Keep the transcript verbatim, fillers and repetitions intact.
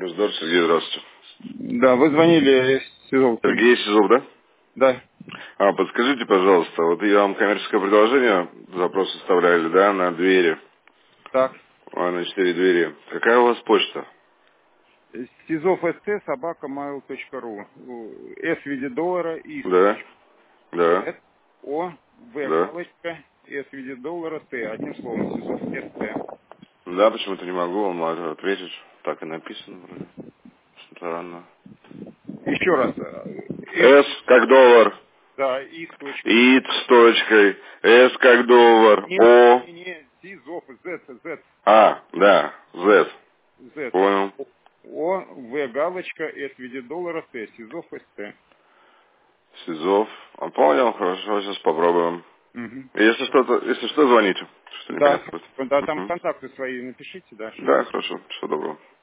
Раздор, Сергей, здравствуйте. Да, вы звонили из СИЗО. Сергей Сизов, да? Да. А, подскажите, пожалуйста, вот я вам коммерческое предложение, запрос составляли, да, на двери, Так. а, на четыре двери. Какая у вас почта? СИЗО ФСТ, собака mail точка ру. С в виде доллара, И Да, строчка. да, С, О, В, да. галочка, С в виде доллара, Т. Одним словом, СИЗО ФСТ. Да, почему-то не могу вам ответить. Так и написано вроде. Странно. Еще раз. С, С как доллар, да, И с точкой. И с точкой, С как доллар, Не, О, не, не, СИЗО, Z, Z, А, да, З. Z. Понял. О, В, галочка, С в виде доллара, Т. СИЗО ФСТ. Сизов. А, понял, хорошо, сейчас попробуем. Угу. Если что-то, если что, звоните. Что Да, непонятно будет. да, там Мгм. контакты свои напишите, да. Да, хорошо. Всего доброго.